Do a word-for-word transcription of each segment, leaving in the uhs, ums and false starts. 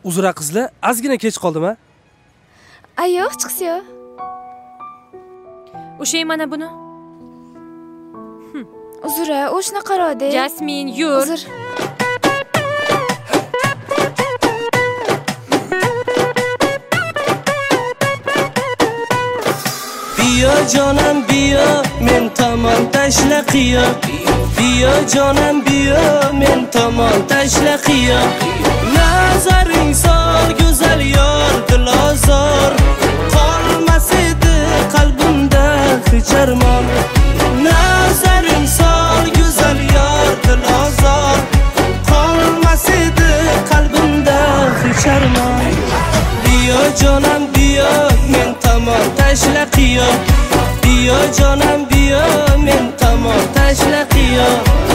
Uzra qizlar, ozgina kech qoldim-a? Ay yo'q, chiqsiz. O'shay mana buni. Uzra, o'shni qaradi. Jasmin, yur. Uzr. Biyo jonim biyo, men tomon tashla qiyo. Biyo jonim biyo, men tomon tashla qiyo. Nazaring sol go'zal yor dilozor, qolmas edi qalbimda hech armon. Nazaring sol go'zal yor dilozor, qolmas edi qalbimda hech armon. Biyo jonim biyo, men tomon tashla qiyo. Biyo jonim biyo, men tomon tashla qiyo.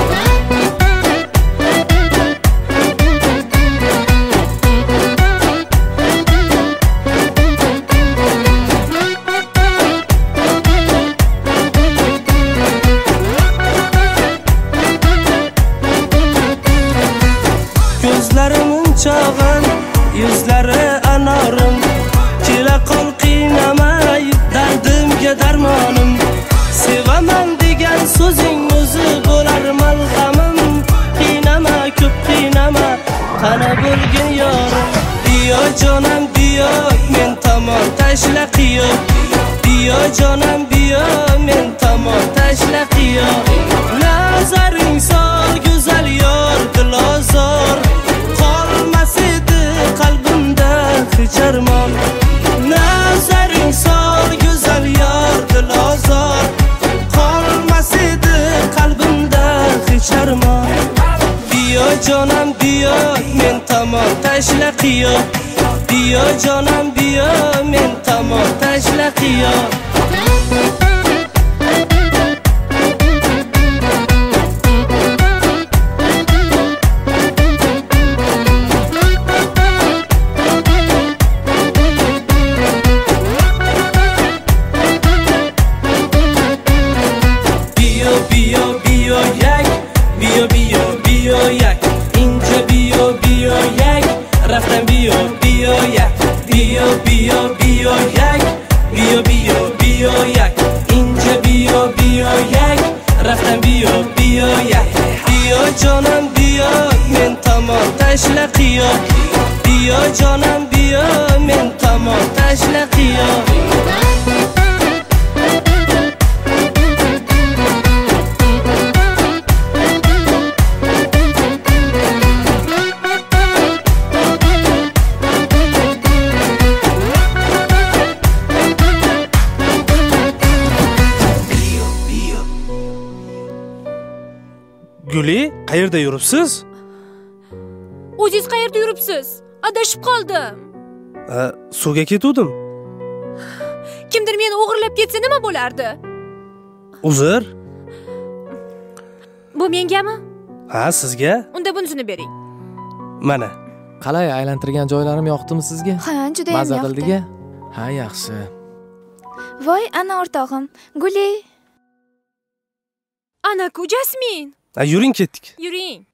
Ko'zlarimin chog'in, yuzlari anorim, kela qol qiynamay dardimga darmonim. Sevaman degan so'zing o'zi bo'lar malhamim. Qiynama, ko'p qiynama, qana bo'lgin yorim. Biyo jonim biyo, men tomon tashla qiyo. Biyo jonim biyo, men tomon tashla qiyo. Nazaring sol go'zal yor dilozor, qolmas edi qalbimda hech armon. Nazaring sol go'zal yor dilozor, qolmas edi qalbimda hech armon. Biyo jonim biyo, men tomon tashla qiyo. Biyo jonim biyo, men tomon tashla qiyo. Biyo biyo biyo yak, ince biyo biyo yak, raftan biyo biyo yak. Biyo biyo biyo yak, biyo biyo biyo yak, ince biyo biyo yak, raftan biyo biyo yak. Biyo jonim biyo, men tomon tashla qiyo. Biyo jonim biyo, men tomon tashla qiyo. Guli, qayerda yuribsiz? O'zingiz qayerda yuribsiz? Adashib qoldim. Ha, suvga ketdim. Kimdir meni o'g'irlab ketsa nima bo'lardi? Uzr. Bu mengami? Ha, sizga? Unda bunisini bering. Mana. Qalay, aylantirgan joylarim yoqdimi sizga? Ha, juda ham yoqdi. Mazza qildingmi? Ha, yaxshi. Voy, ana o'rtog'im, Guli. Ana-ku Jasmin. Ha, yuring ketdik. Yuring.